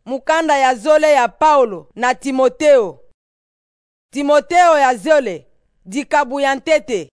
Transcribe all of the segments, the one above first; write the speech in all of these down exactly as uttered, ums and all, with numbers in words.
mukanda ya zole ya Paulo na Timoteo. Timoteo ya zole dikabu ya ntete.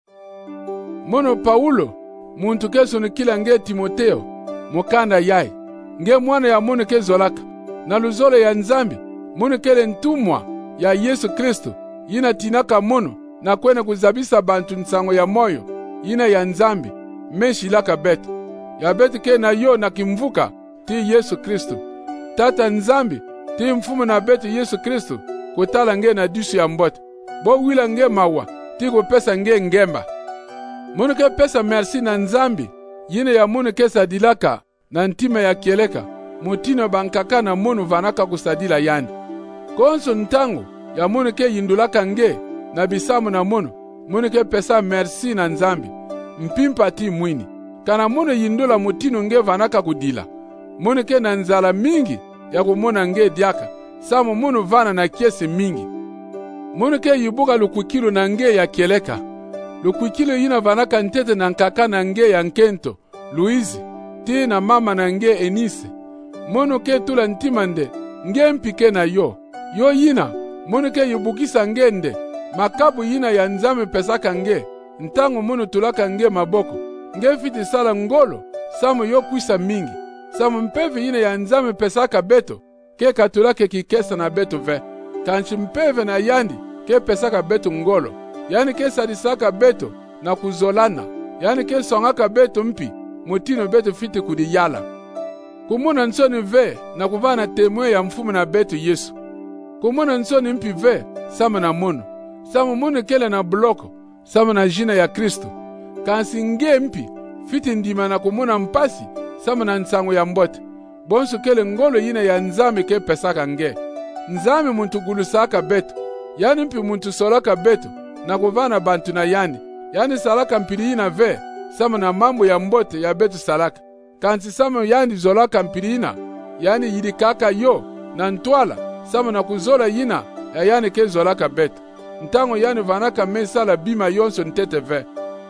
Mono Paulo muntu kesunu kila nge Timoteo mukanda yai nge mwana ya mono ke zolaka na luzole ya nzambi mono kele ntumwa ya Yesu Kristo yina tinaka mono na kwene kuzabisa bantu nsango ya moyo yina ya nzambi meshilaka betu ya betu ke na yo na kimvuka ti Yesu Kristo tata nzambi ti mfumu na betu Yesu Kristo kutala nge na dusu ya mbote bo wila nge mawa ti kupesa nge ngemba mono ke pesa merci na nzambi yina ya mono ke sadilaka na ntima ya kieleka mutino bankaka na mono vanaka kusadila yandi konso ntango ya mono ke yindulaka nge na bisamu na mono mono ke pesa merci na nzambi mpimpa ti mwini kana mono yindula mutino nge vanaka kudila mono ke na nzala mingi ya kumona nge diaka samu mono vana na kiesi mingi mono ke yibuka lukwikilo na nge ya kieleka lukwikilo yina vanaka ntete na nkaka na nge ya nkento Luizi ti na mama na nge Enise mono ke tula ntimande nge mpike na yo yo yina mono ke yibukisa ngende makabu yina ya nzame pesaka nge ntango mono tulaka nge maboko nge fiti sala ngolo samu yo kwisa mingi samu mpeve yina ya nzame pesaka beto ke katulake kikesa na beto ve kanchi mpeve na yandi ke pesaka beto ngolo yani ke sadisaka beto na kuzolana yani ke songaka beto mpi mutino beto fiti kudi yala kumuna nsoni ve na kuvana temwe ya mfumu na beto Yesu kumuna nsoni mpi ve sama na mono sama mono kele na bloko sama na jina ya Kristo kansi nge mpi fiti ndima na kumuna mpasi sama na nsango ya mbote bonso kele ngolo yina ya nzame ke pesaka nge nzame muntu gulusaka beto yani mpi muntu solaka beto na kuvana bantu na yani yani salaka mpili yina ve sama na mambo ya mbote ya beto salaka kansi sama yani zolaka mpili yina yani yidikaka yo na ntwala sama na kuzola yina ya yani ke zolaka beto ntango yani vanaka mesala bima yonso ntete ve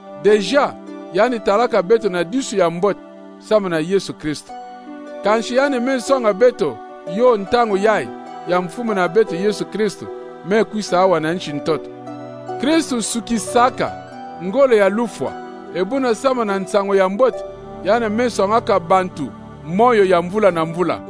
deja yani talaka beto na disu ya mbote sama na Yesu Kristo kanshi yani mesonga beto yo ntango yai ya mfumu na beto Yesu Kristo me kwisa awa na nchi ntoto Kristo sukisaka ngolo ya lufwa ebuna sama na nsango ya mbote yani mesongaka bantu moyo ya mvula na mvula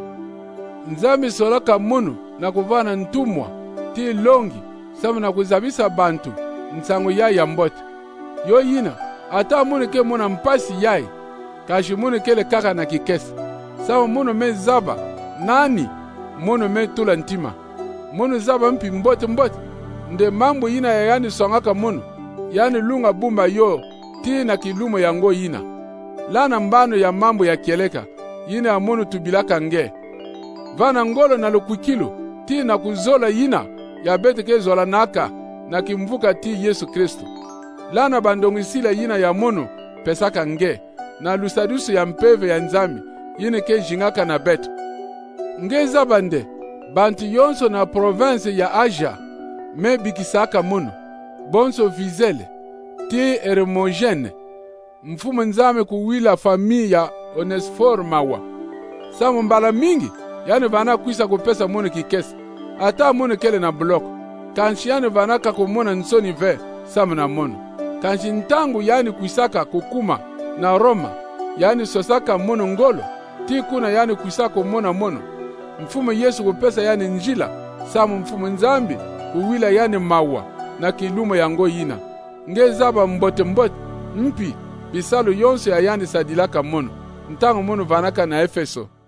nzambi solaka munu na kuvana ntumwa ti longi sama na kuzabisa bantu nsango yai ya mbote yo yina ata munu ke muna mpasi yai kashi munu kele kaka na kikesa sama munu me zaba nani munu me tula ntima munu zaba mpi mbote mbote nde mambo yina ya yani songaka munu yani lunga bumba yo ti na kilumo ya ngo yina lana mbano ya mambo ya kieleka yina ya munu tubilaka nge vana ngolo na lukwikilo ti na kuzola yina ya bete ke zola naka na kimvuka ti Yesu Kristo lana bandongisila yina ya mono pesaka nge na lusadusu ya mpeve ya nzami yine ke jingaka na beto nge zabande bantu yonso na province ya Asia me bikisaka mono bonso vizele ti Hermogene mfumu nzame kuwila famille ya Onesphore mawa samu mbala mingi yani vana kwisa kupesa mono kikesa ata mono kele na bloko kanshi yani vanaka kumona nsoni ve samu na mono kanshi ntangu yani kwisaka kukuma na Roma yani sosaka mono ngolo ti kuna yani kwisaka kumona mono mfumu Yesu kupesa yani njila samu mfumu nzambi kuwila yani mawa na kilumo ya ngo yina nge zaba mbote mbote mpi bisalo yonso ya yani sadilaka mono ntangu mono vanaka na Efeso